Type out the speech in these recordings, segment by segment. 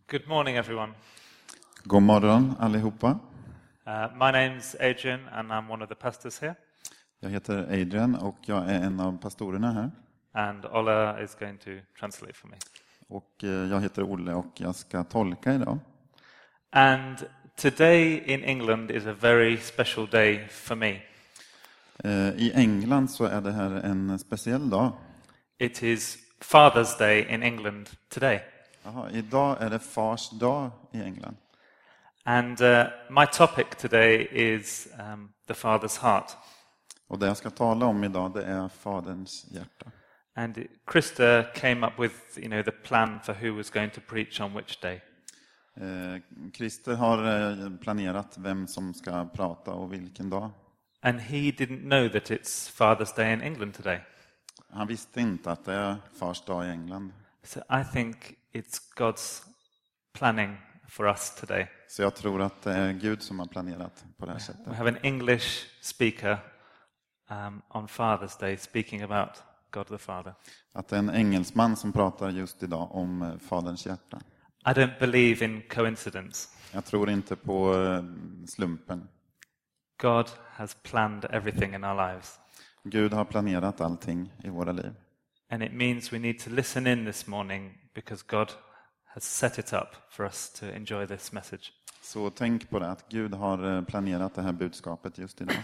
Good morning, everyone. God morgon allihopa. My name's Adrian and I'm one of the pastors here. Jag heter Adrian och jag är en av pastorerna här. And Ola is going to translate for me. Och jag heter Olle och jag ska tolka idag. And today in England is a very special day for me. I England så är det här en speciell dag. It is Father's Day in England today. Jaha, idag är det Fars dag i England. And my topic today is the Father's heart. Och det jag ska tala om idag det är Faderns hjärta. And Krista came up with, the plan for who was going to preach on which day. Christer har planerat vem som ska prata och vilken dag. And he didn't know that it's Father's Day in England today. Han visste inte att det är Fars dag i England. So I think it's God's planning for us today. Så jag tror att det är Gud som har planerat på det här sättet. We have an English speaker on Father's Day speaking about God the Father. Att det är en engelsman som pratar just idag om Faderns hjärta. I don't believe in coincidence. Jag tror inte på slumpen. God has planned everything in our lives. Gud har planerat allting i våra liv. And it means we need to listen in this morning because God has set it up for us to enjoy this message. Så tänk på det, att Gud har planerat det här budskapet just idag.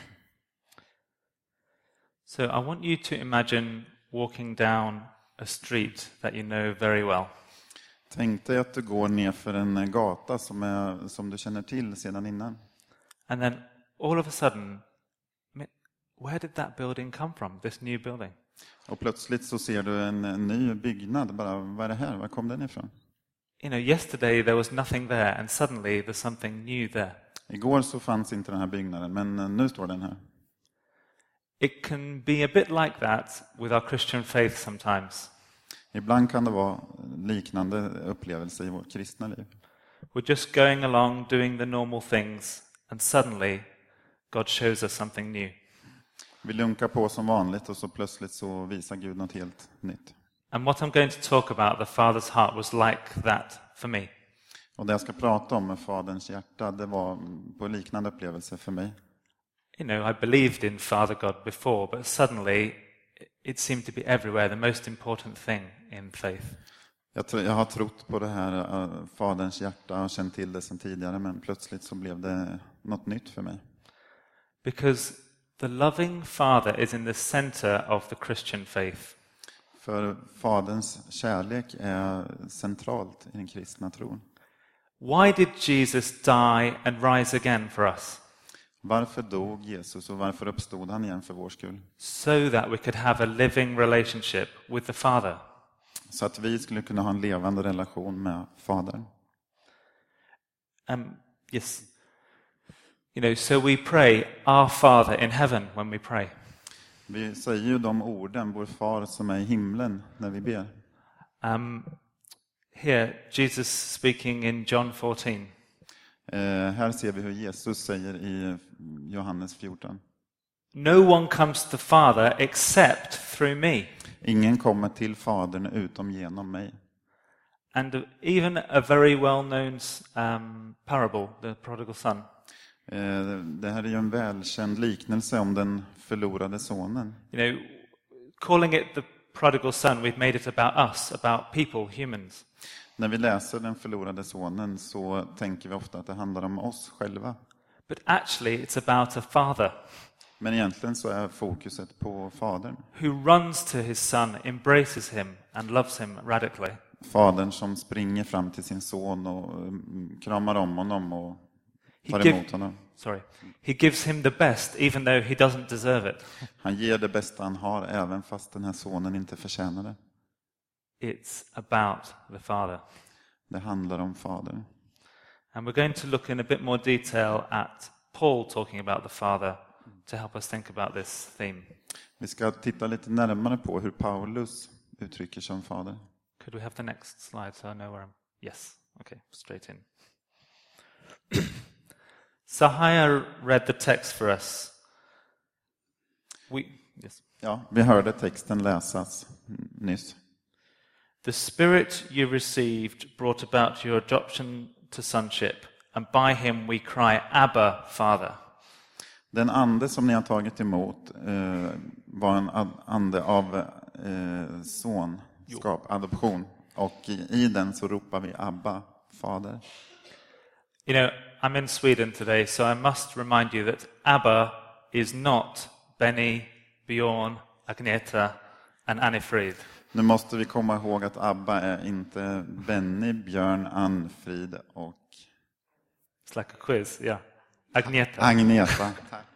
So I want you to imagine walking down a street that you know very well. Tänk dig att du går ner för en gata som du känner till sedan innan. And then all of a sudden, where did that building come from, this new building? Och plötsligt så ser du en ny byggnad. Bara, vad är det här? Var kom den ifrån? Yesterday there was nothing there and suddenly there's something new there. Igår så fanns inte den här byggnaden, men nu står den här. It can be a bit like that with our Christian faith sometimes. Ibland kan det vara liknande upplevelse i vårt kristna liv. We're just going along doing the normal things and suddenly God shows us something new. Vi lunkar på som vanligt och så plötsligt så visar Gud något helt nytt. And what I'm going to talk about, the Father's heart, was like that for me. Och det jag ska prata om med Faderns hjärta, det var på liknande upplevelse för mig. I believed in Father God before, but suddenly it seemed to be everywhere, the most important thing in faith. Jag har trott på det här Faderns hjärta och känt till det sedan tidigare, men plötsligt så blev det något nytt för mig. Because the loving Father is in the center of the Christian faith. För Faderns kärlek är centralt i den kristna tron. Why did Jesus die and rise again for us? Varför dog Jesus och varför uppstod han igen för vår skull? So that we could have a living relationship with the Father. Så att vi skulle kunna ha en levande relation med Fadern. Yes. So we pray, our Father in heaven, when we pray. Vi säger ju de orden, vår far som är i himlen, när vi ber. Here, Jesus speaking in John 14. Här ser vi hur Jesus säger i Johannes 14. No one comes to the Father except through me. Ingen kommer till Fadern utom genom mig. And even a very well-known parable, the prodigal son. Det här är ju en välkänd liknelse om den förlorade sonen. Calling it the prodigal son, we've made it about us, about people, humans. När vi läser den förlorade sonen så tänker vi ofta att det handlar om oss själva. But actually it's about a father. Men egentligen så är fokuset på Fadern. Who runs to his son, embraces him and loves him radically. Fadern som springer fram till sin son och kramar om honom och tar emot honom. He gives him the best even though he doesn't deserve it. Han ger det bästa han har även fast den här sonen inte förtjänar det. It's about the Father. Det handlar om Fadern. And we're going to look in a bit more detail at Paul talking about the Father to help us think about this theme. Vi ska titta lite närmare på hur Paulus uttrycker sig om Fader. Could we have the next slide so I know where I'm... Yes. Okay, straight in. Sahaya read the text for us. Ja, vi hörde texten läsas nyss. The Spirit you received brought about your adoption to sonship, and by him we cry, Abba, Father. Den ande som ni har tagit emot var en ande av sonskap, adoption. Och i den så ropar vi Abba, Fader. You know, I'm in Sweden today, so I must remind you that Abba is not Benny, Bjorn, Agneta and Anni-Frid. Nu måste vi komma ihåg att Abba är inte Benny, Björn, Ann-Frid och... It's like a quiz, yeah. Agneta. Agneta.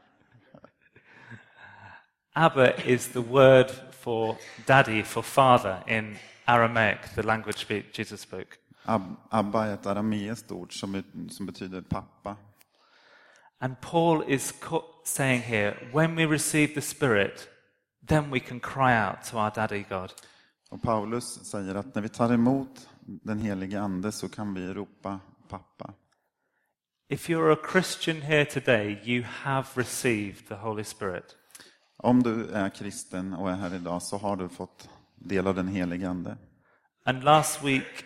Abba is the word for daddy, for father in Aramaic, the language Jesus spoke. Abba är ett arameiskt ord som betyder pappa. And Paul is saying here, when we receive the Spirit, then we can cry out to our daddy God. Och Paulus säger att när vi tar emot den helige ande så kan vi ropa pappa. If you're a Christian here today, you have received the Holy Spirit. Om du är kristen och är här idag så har du fått del av den helige ande. And last week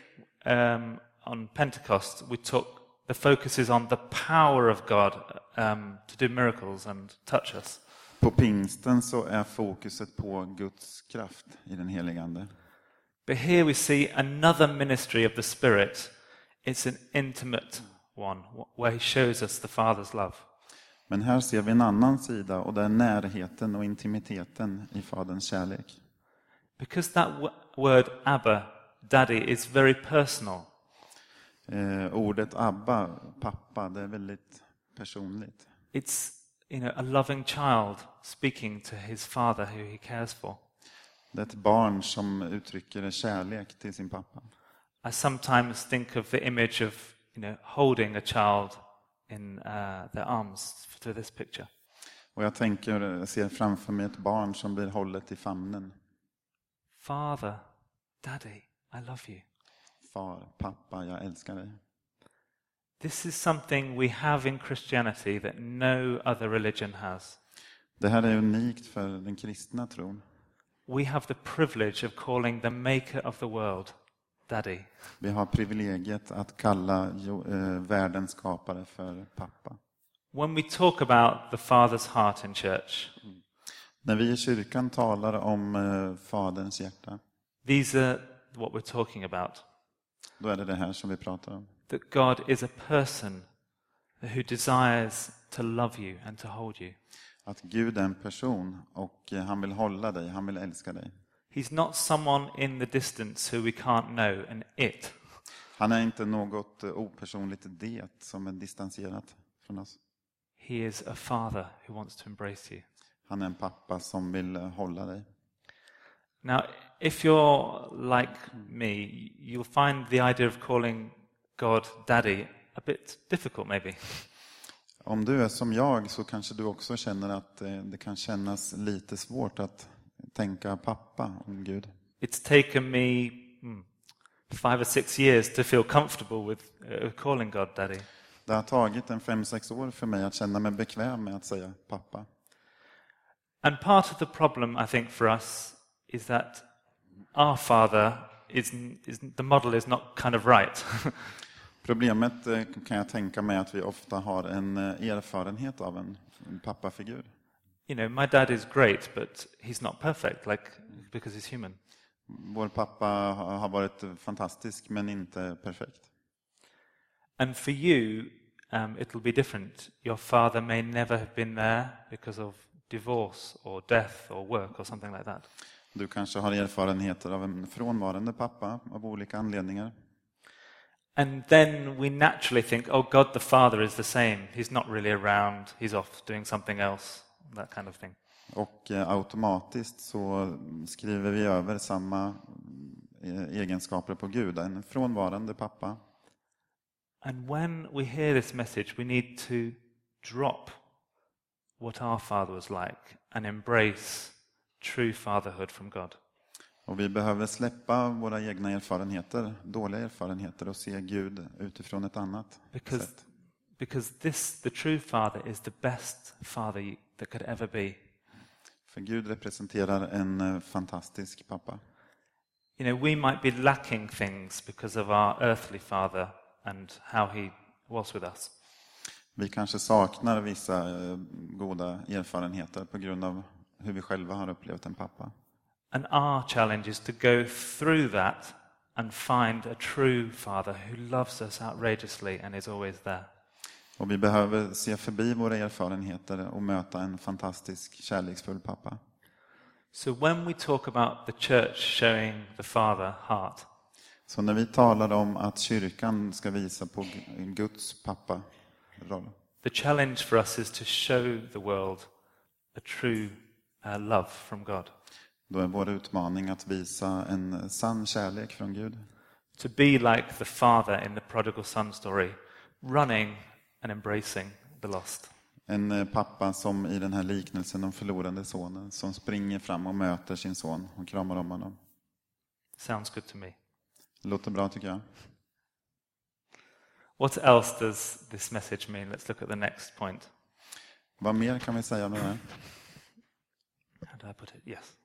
on Pentecost, the focus is on the power of God to do miracles and touch us. På pingsten så är fokuset på Guds kraft i den helige ande. But here we see another ministry of the Spirit. It's an intimate one, where he shows us the Father's love. Men här ser vi en annan sida och det är närheten och intimiteten i Faderns kärlek. Because that word Abba, daddy, is very personal. Ordet Abba, pappa, det är väldigt personligt. It's, a loving child speaking to his father who he cares for. Det är ett barn som uttrycker kärlek till sin pappa. I sometimes think of the image of, holding a child in their arms to this picture. Och jag ser framför mig ett barn som blir hållet i famnen. Father, daddy, I love you. Far, pappa, jag älskar dig. This is something we have in Christianity that no other religion has. Det här är unikt för den kristna tron. We have the privilege of calling the maker of the world daddy. Vi har privilegiet att kalla världens skapare för pappa. When we talk about the Father's heart in church, när vi i kyrkan talar om Faderns hjärta, these are what we're talking about. Då är det här som vi pratar om. That God is a person who desires to love you and to hold you. Att Gud är en person och han vill hålla dig, han vill älska dig. He's not someone in the distance who we can't know, an it. Han är inte något opersonligt det som är distanserat från oss. He is a father who wants to embrace you. Han är en pappa som vill hålla dig. Now, if you're like me, you'll find the idea of calling God daddy a bit difficult maybe. Om du är som jag så kanske du också känner att det kan kännas lite svårt att tänka pappa om Gud. It's taken me 5 or 6 years to feel comfortable with calling God daddy. Det har tagit 5-6 år för mig att känna mig bekväm med att säga pappa. And part of the problem, I think, for us is that our father is the model is not kind of right. Problemet kan jag tänka mig att vi ofta har en erfarenhet av en pappafigur. My dad is great, but he's not perfect, because he's human. Vår pappa har varit fantastisk, men inte perfekt. And for you, it'll be different. Your father may never have been there because of divorce or death or work or something like that. Du kanske har erfarenheter av en frånvarande pappa av olika anledningar. And then we naturally think, oh, God the Father is the same. He's not really around. He's off doing something else, that kind of thing. Och automatiskt så skriver vi över samma egenskaper på Gud, en frånvarande pappa. And when we hear this message, we need to drop what our father was like and embrace true fatherhood from God. Och vi behöver släppa våra egna erfarenheter, dåliga erfarenheter, och se Gud utifrån ett annat sätt. Because the true father is the best father that could ever be. För Gud representerar en fantastisk pappa. You know, we might be lacking things because of our earthly father and how he was with us. Vi kanske saknar vissa goda erfarenheter på grund av hur vi själva har upplevt en pappa. And our challenge is to go through that and find a true father who loves us outrageously and is always there. Och vi behöver se förbi våra erfarenheter och möta en fantastisk, kärleksfull pappa. So when we talk about the church showing the father heart, Så när vi talar om att kyrkan ska visa på Guds pappa-roll, the challenge for us is to show the world a true love from God. då är vår utmaning att visa en sann kärlek från Gud. To be like the father in the prodigal son story, running and embracing the lost. En pappa som i den här liknelsen om förlorade sonen, som springer fram och möter sin son och kramar om honom. Sounds good to me. Låter bra tycker jag. What else does this message mean? Let's look at the next point. Vad mer kan vi säga om det här? How do I put it? Yes.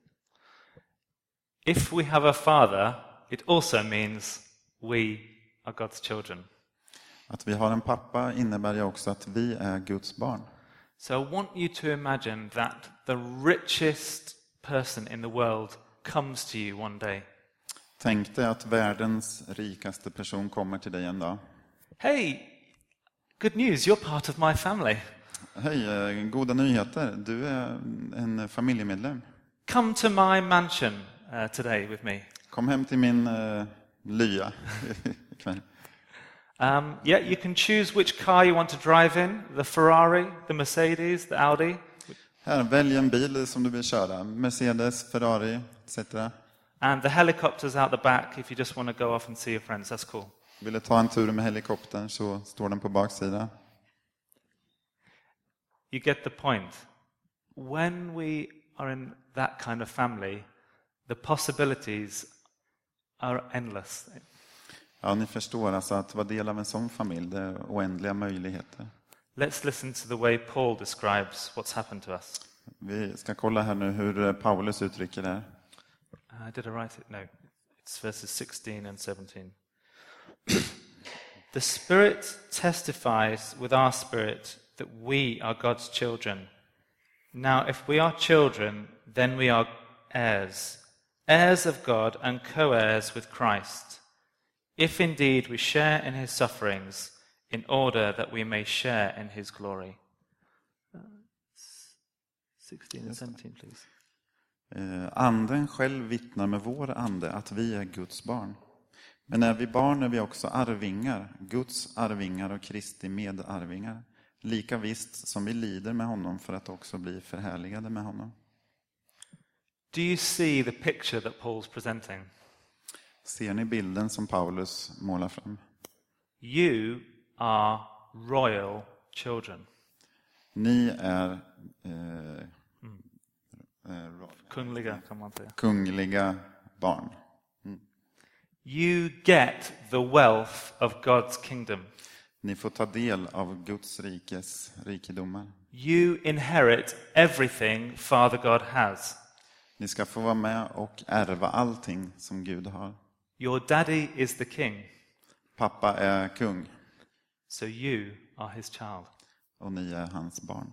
If we have a father, it also means we are God's children. Att vi har en pappa innebär ju också att vi är Guds barn. So I want you to imagine that the richest person in the world comes to you one day. Tänk dig att världens rikaste person kommer till dig en dag. Hey, good news, you're part of my family. Hej, goda nyheter. Du är en familjemedlem. Come to my mansion today with me. Kom hem till min lya ikväll. Yeah, you can choose which car you want to drive in, the Ferrari, the Mercedes, the Audi. Här, välj en bil som du vill köra. Mercedes, Ferrari, etc. And the helicopter's out the back if you just want to go off and see your friends. That's cool. Vill du ta en tur med helikoptern så står den på baksidan. You get the point. When we are in that kind of family, the possibilities are endless. Ja, ni förstår alltså att vara del av en sån familj, det är oändliga möjligheter. Let's listen to the way Paul describes what's happened to us. Vi ska kolla här nu hur Paulus uttrycker det här. Did I write it? No. It's verses 16 and 17. The Spirit testifies with our spirit that we are God's children. Now, if we are children, then we are heirs, heirs of God and co-heirs with Christ, if indeed we share in his sufferings, in order that we may share in his glory. 16 and 17, please. Anden själv vittnar med vår ande att vi är Guds barn. Men är vi barn är vi också arvingar, Guds arvingar och Kristi medarvingar. Lika visst som vi lider med honom för att också bli förhärligade med honom. Do you see the picture that Paul's presenting? Ser ni bilden som Paulus målar fram? You are royal children. Ni är Kungliga kan man säga. kungliga barn. You get the wealth of God's kingdom. Ni får ta del av Guds rikes rikedomar. You inherit everything Father God has. Ni ska få vara med och ärva allting som Gud har. Your daddy is the king, Pappa är kung so you are his child. och ni är hans barn.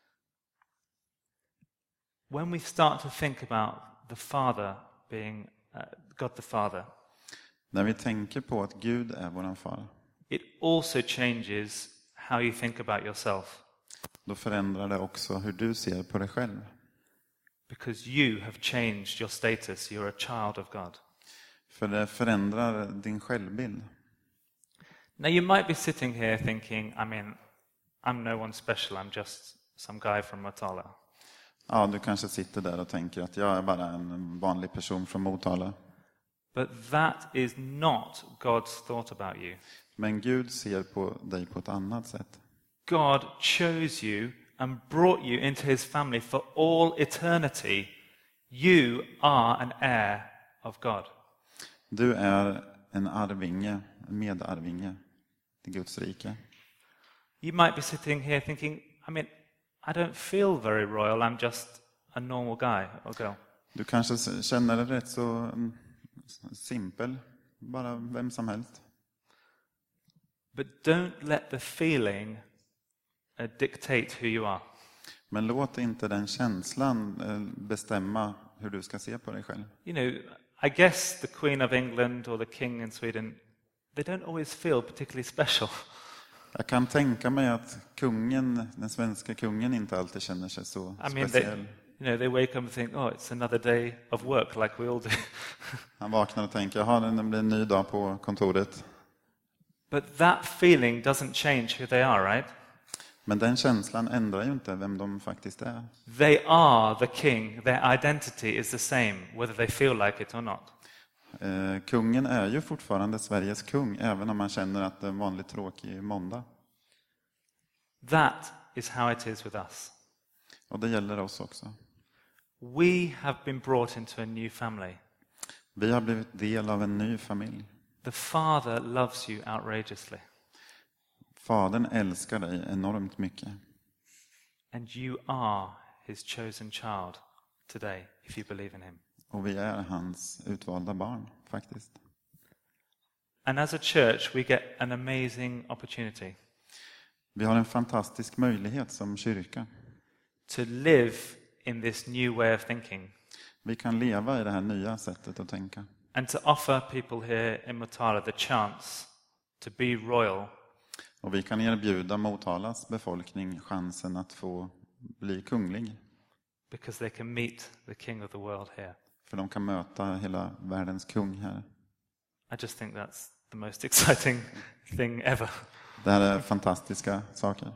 When we start to think about the Father being God the Father, När vi tänker på att Gud är våran far, it also changes how you think about yourself. då förändrar det också hur du ser på dig själv. Because you have changed your status, you're a child of God. För det förändrar din självbild. Now you might be sitting here thinking, I'm no one special, I'm just some guy from Motala. Ja, du kanske sitter där och tänker att jag är bara en vanlig person från Motala. But that is not God's thought about you. Men Gud ser på dig på ett annat sätt. God chose you and brought you into his family for all eternity. You are an heir of God. Du är en arvinge, en medarvinge till Guds rike. You might be sitting here thinking, I don't feel very royal, I'm just a normal guy or girl. Du kanske känner dig rätt så Simpel, bara vem som helst. But don't let the feeling dictate who you are. Men låt inte den känslan bestämma hur du ska se på dig själv. You know, I guess the Queen of England or the King in Sweden, they don't always feel particularly special. Jag kan tänka mig att den svenska kungen inte alltid känner sig så speciell. They wake up and think, oh, it's another day of work like we all do. Han vaknar och tänker, jaha, det blir en ny dag på kontoret. But that feeling doesn't change who they are, right? Men den känslan ändrar ju inte vem de faktiskt är. They are the king. Their identity is the same, whether they feel like it or not. Kungen är ju fortfarande Sveriges kung, även om man känner att det är en vanligt tråkig måndag. That is how it is with us. Och det gäller oss också. We have been brought into a new family. Vi har blivit del av en ny familj. The Father loves you outrageously. Fadern älskar dig enormt mycket. And you are his chosen child today, if you believe in him. Och vi är hans utvalda barn, faktiskt. And as a church, we get an amazing opportunity. Vi har en fantastisk möjlighet som kyrka. To live in this new way of thinking. Vi kan leva i det här nya sättet att tänka. And to offer people here in Motala the chance to be royal. Och vi kan erbjuda Motalas befolkning chansen att få bli kunglig. Because they can meet the king of the world here. För de kan möta hela världens kung här. I just think that's the most exciting thing ever. Det här är fantastiska saker.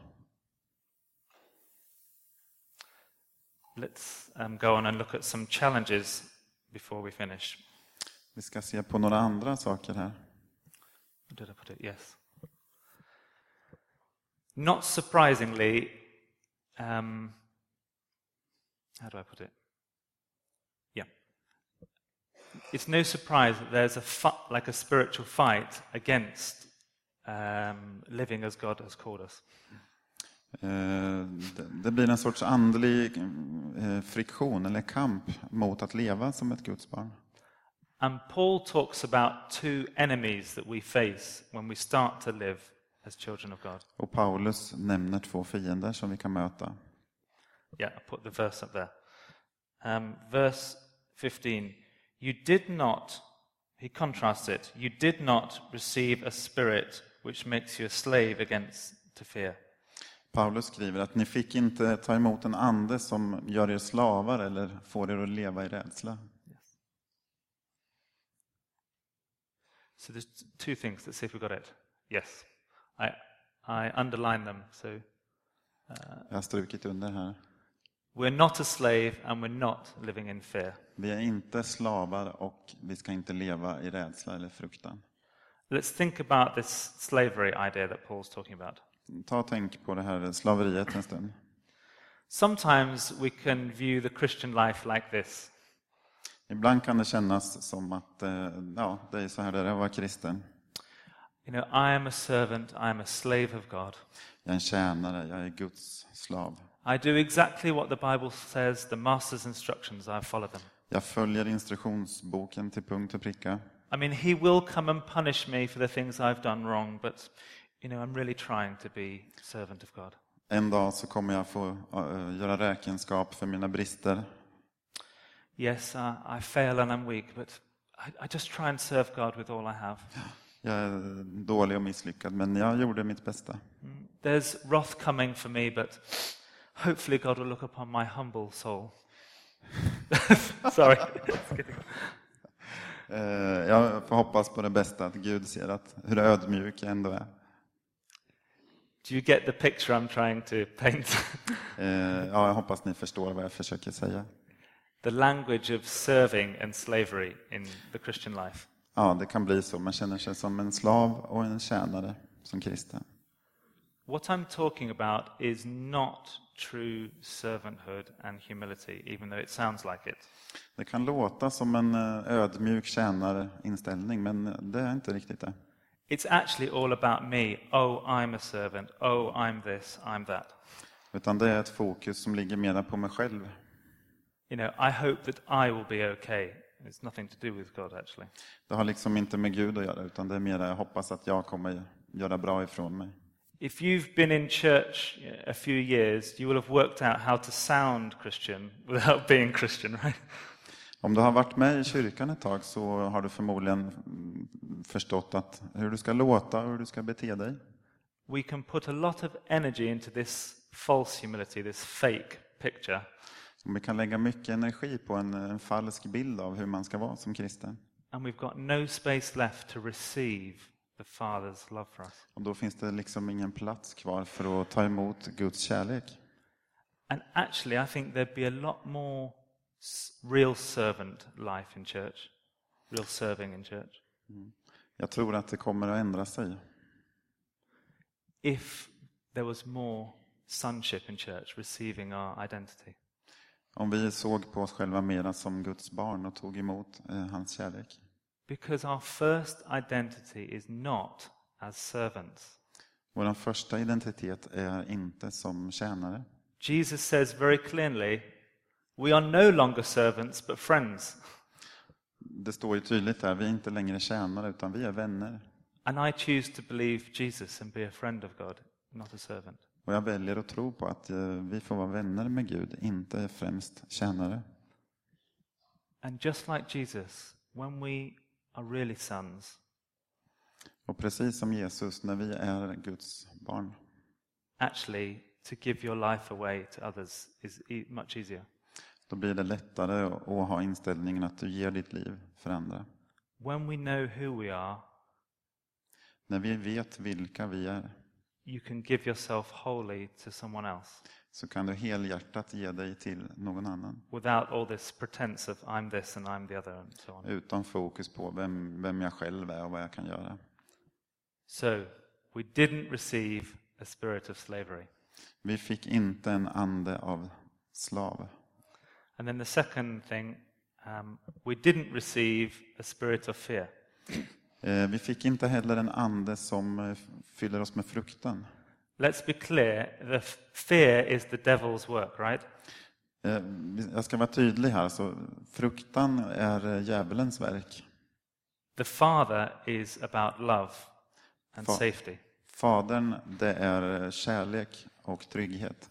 Let's go on and look at some challenges before we finish. Vi ska se på några andra saker här. Where did I put it? Yes. Not surprisingly, how do I put it? Yeah. It's no surprise that there's like a spiritual fight against living as God has called us. Det blir en sorts andlig friktion eller kamp mot att leva som ett Guds barn. And Paul talks about two enemies that we face when we start to live as children of God. Och Paulus nämner två fiender som vi kan möta. Yeah, I put the verse up there. Verse 15. You did not, he contrasts it, you did not receive a spirit which makes you a slave against to fear. Paulus skriver att ni fick inte ta emot en ande som gör er slavar eller får er att leva i rädsla. Yes. So there's two things. Let's see if we got it. Yes. I underline them. So Jag har strukit under här. we're not a slave and we're not living in fear. Vi är inte slavar och vi ska inte leva i rädsla eller fruktan. Let's think about this slavery idea that Paul's talking about. Ta och tänk på det här slaveriet en stund. Sometimes we can view the Christian life like this. Ibland kan det kännas som att det är så här det är att vara kristen. You know, I am a servant, I am a slave of God. Jag är en tjänare, jag är Guds slav. I do exactly what the Bible says, the master's instructions, I follow them. Jag följer instruktionsboken till punkt och pricka. I mean, he will come and punish me for the things I've done wrong, but I'm really trying to be servant of God. En dag så kommer jag få göra räkenskap för mina brister. Yes, I fail and I'm weak, but I just try and serve God with all I have. Jag är dålig och misslyckad, men jag gjorde mitt bästa. There's wrath coming for me, but hopefully God will look upon my humble soul. Sorry. Jag får hoppas på det bästa, att Gud ser att hur ödmjuk jag ändå är. Do you get the picture I'm trying to paint? Jag hoppas ni förstår vad jag försöker säga. The language of serving and slavery in the Christian life. Ja, det kan bli så. Man känner sig som en slav och en tjänare som kristen. What I'm talking about is not true servanthood and humility, even though it sounds like it. Det kan låta som en ödmjuk tjänarinställning, men det är inte riktigt det. It's actually all about me. Oh, I'm a servant. Oh, I'm this, I'm that. Utan det är ett fokus som ligger mer på mig själv. I hope that I will be okay It's nothing to do with God, actually. Det har liksom inte med Gud att göra, utan det är mer jag hoppas att jag kommer göra bra ifrån mig. If you've been in church a few years, you will have worked out how to sound Christian without being Christian, right? Om du har varit med i kyrkan ett tag så har du förmodligen förstått att hur du ska låta och hur du ska bete dig. We can put a lot of energy into this false humility, this fake picture. Och vi kan lägga mycket energi på en falsk bild av hur man ska vara som kristen. And we've got no space left to receive the Father's love for us. Och då finns det liksom ingen plats kvar för att ta emot Guds kärlek. And actually, I think there'd be a lot more real servant life in church, real serving in church. Jag tror att det kommer att ändra sig. If there was more sonship in church, receiving our identity. Om vi såg på oss själva mera som Guds barn och tog emot hans kärlek. Because our first identity is not as servants. Vår första identitet är inte som tjänare. Jesus says very clearly, we are no longer servants but friends. Det står ju tydligt där, vi är inte längre tjänare utan vi är vänner. And I choose to believe Jesus and be a friend of God, not a servant. Och jag väljer att tro på att vi får vara vänner med Gud, inte främst tjänare. And just like Jesus, when we are really sons, Och precis som Jesus, när vi är Guds barn, actually to give your life away to others is much easier. då blir det lättare att ha inställningen att du ger ditt liv för andra. When we know who we are, När vi vet vilka vi är, you can give yourself wholly to someone else så kan du helhjärtat ge dig till någon annan. without all this pretense of I'm this and I'm the other and so on. Utan fokus på vem jag själv är och vad jag kan göra. So, we didn't receive a spirit of slavery. Vi fick inte en ande av slav. And then the second thing, we didn't receive a spirit of fear. Vi fick inte heller en ande som fyller oss med fruktan. Let's be clear, the fear is the devil's work, right? Jag ska vara tydlig här, så fruktan är djävulens verk. The Father is about love and safety. Fadern, det är kärlek och trygghet.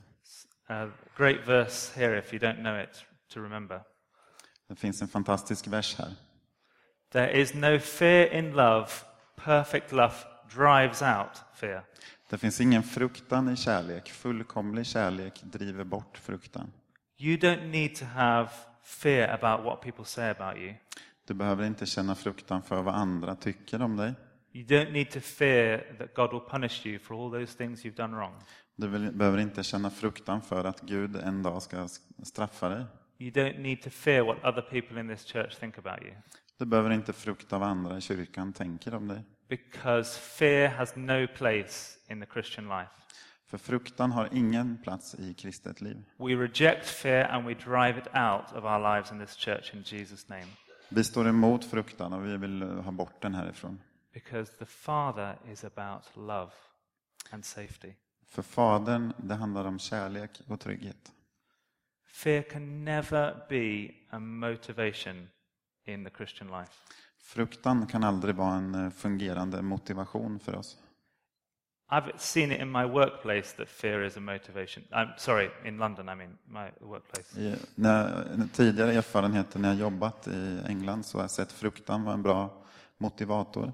Great verse here if you don't know it to remember. Det finns en fantastisk vers här. There is no fear in love. Perfect love drives out fear. Det finns ingen fruktan i kärlek. Fullkomlig kärlek driver bort fruktan. You don't need to have fear about what people say about you. Du behöver inte känna fruktan för vad andra tycker om dig. You don't need to fear that God will punish you for all those things you've done wrong. Du behöver inte känna fruktan för att Gud en dag ska straffa dig. You don't need to fear what other people in this church think about you. Du behöver inte frukta vad andra i kyrkan tänker om dig. Because fear has no place in the Christian life. För fruktan har ingen plats i kristet liv. We reject fear and we drive it out of our lives in this church in Jesus' name. Vi står emot fruktan och vi vill ha bort den härifrån. Because the Father is about love and safety. För Fadern, det handlar om kärlek och trygghet. Fear can never be a motivation in the Christian life. Fruktan kan aldrig vara en fungerande motivation för oss. I've seen it in my workplace that fear is a motivation. I'm sorry, in London I mean, my workplace. Tidigare erfarenheter när jag jobbat i England så har jag sett fruktan vara en bra motivator.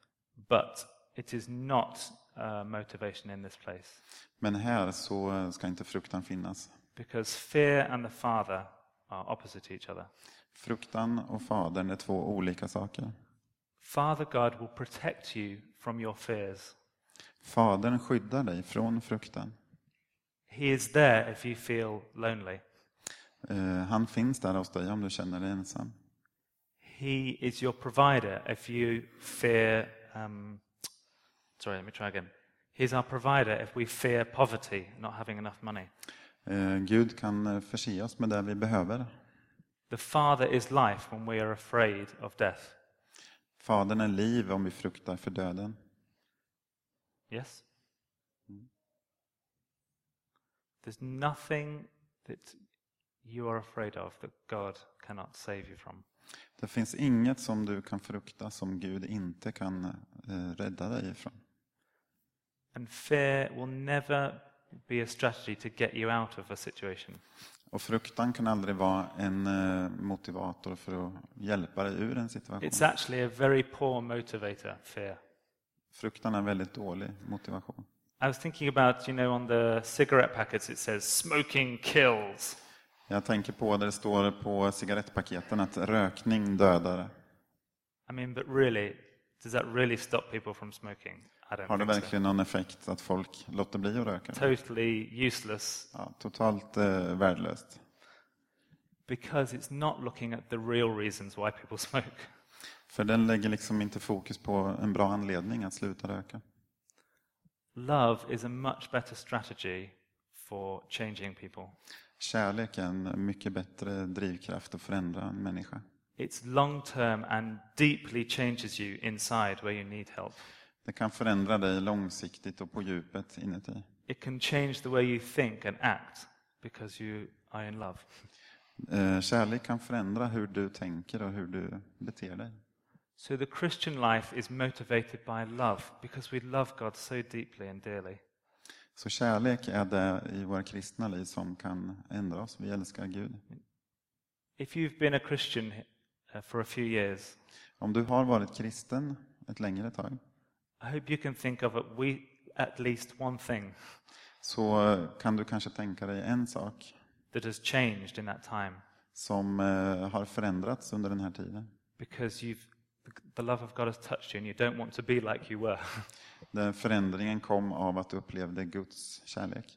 But it is not a motivation in this place. Men här så ska inte fruktan finnas. Because fear and the Father are opposite to each other. Fruktan och Fadern är två olika saker. Father God will protect you from your fears. Fadern skyddar dig från fruktan. He is there if you feel lonely. Han finns där hos dig om du känner dig ensam. He is your provider if you fear... sorry, let me try again. He's our provider if we fear poverty, not having enough money. Gud kan förse oss med det vi behöver. The Father is life when we are afraid of death. Fadern är liv om vi fruktar för döden. Yes? There's nothing that you are afraid of that God cannot save you from. Det finns inget som du kan frukta som Gud inte kan rädda dig ifrån. And fear will never be a strategy to get you out of a situation. Och fruktan kan aldrig vara en motivator för att hjälpa dig ur en situation. It's actually a very poor motivator, fear. Fruktan är en väldigt dålig motivation. I was thinking about, on the cigarette packets it says smoking kills. Jag tänker på där det står på cigarettpaketen att rökning dödar. I mean, but really, does that really stop people from smoking? I don't Har det think verkligen någon effekt att folk låter bli att röka? so. Totally useless. Ja, totalt värdelöst. Because it's not looking at the real reasons why people smoke. För den lägger liksom inte fokus på en bra anledning att sluta röka. Love is a much better strategy for changing people. Kärlek är en mycket bättre drivkraft att förändra en människa. It's long term and deeply changes you inside where you need help. Det kan förändra dig långsiktigt och på djupet inuti. It can change the way you think and act because you are in love. Kärlek kan förändra hur du tänker och hur du beter dig. So the Christian life is motivated by love because we love God so deeply and dearly. Så kärlek är det i våra kristna liv som kan ändra oss. Vi älskar Gud. If you've been a Christian for a few years, Om du har varit kristen ett längre tag, I hope you can think of at least one thing så kan du kanske tänka dig en sak that has changed in that time som har förändrats under den här tiden. because the love of God has touched you and you don't want to be like you were. Den förändringen kom av att du upplevde Guds kärlek.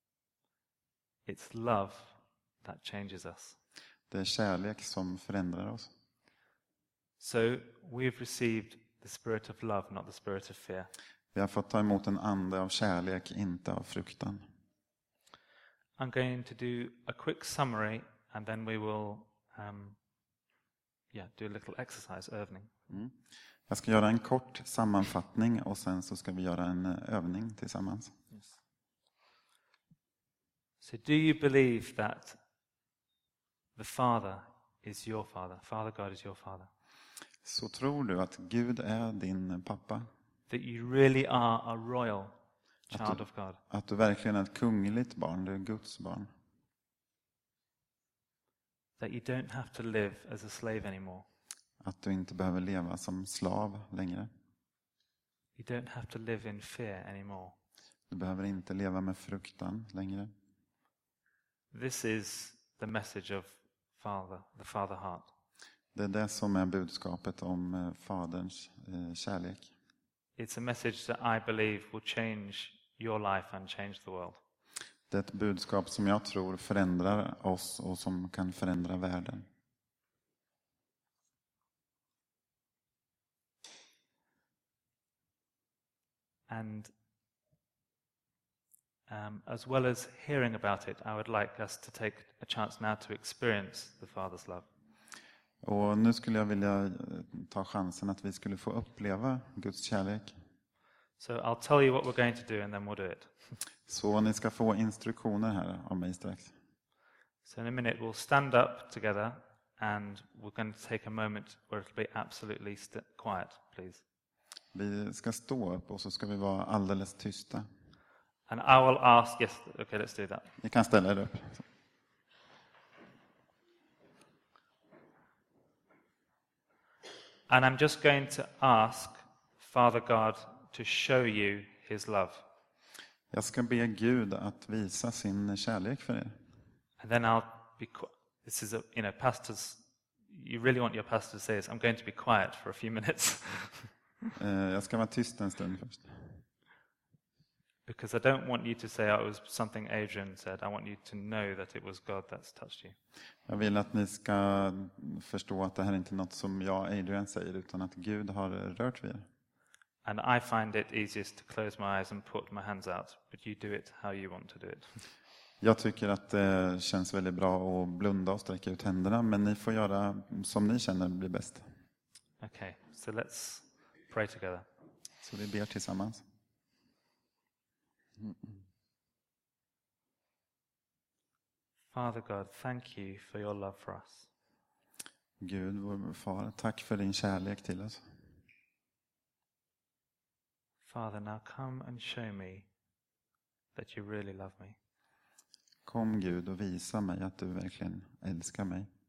It's love that changes us. Det är kärlek som förändrar oss. So we've received the spirit of love, not the spirit of fear. Vi har fått ta emot en ande av kärlek, inte av fruktan. I'm going to do a quick summary and then we will do a little exercise, övning. Jag ska göra en kort sammanfattning och sen så ska vi göra en övning tillsammans. Yes. So do you believe that the Father is your Father? Father God is your Father? Så tror du att Gud är din pappa? That you really are a royal child of God? Att du verkligen är ett kungligt barn, du är Guds barn? That you don't have to live as a slave anymore? Att du inte behöver leva som slav längre? You don't have to live in fear anymore? Du behöver inte leva med fruktan längre? This is the message of the Father heart. Det är det som är budskapet om Faderns kärlek. It's a message that I believe will change your life and change the world. Det är ett budskap som jag tror förändrar oss och som kan förändra världen. And as well as hearing about it, I would like us to take a chance now to experience the Father's love. Och nu skulle jag vilja ta chansen att vi skulle få uppleva Guds kärlek. So I'll tell you what we're going to do and then we'll do it. Så ni ska få instruktioner här av mig strax. So in a minute we'll stand up together and we're going to take a moment where it'll be absolutely quiet, please. Vi ska stå upp och så ska vi vara alldeles tysta. And I will ask, yes, okay, let's do that. Ni kan ställa er upp. And I'm just going to ask Father God to show you his love. Jag ska be Gud att visa sin kärlek för er. And then I'll be this is pastors, you really want your pastor to say this, I'm going to be quiet for a few minutes. Jag ska vara tyst en stund först. Because I don't want you to say, it was something Adrian said. I want you to know that it was God that's touched you. Jag vill att ni ska förstå att det här är inte något som jag, Adrian, säger, utan att Gud har rört vid er. And I find it easiest to close my eyes and put my hands out, but you do it how you want to do it. Jag tycker att det känns väldigt bra att blunda och sträcka ut händerna, men ni får göra som ni känner blir bäst. Okay, so let's pray together. Så vi ber tillsammans. Father God, thank you for your love for us. Gud, vår far, tack för din kärlek till oss. Father, now come and show me that you really love me. Kom Gud och visa mig att du verkligen älskar mig.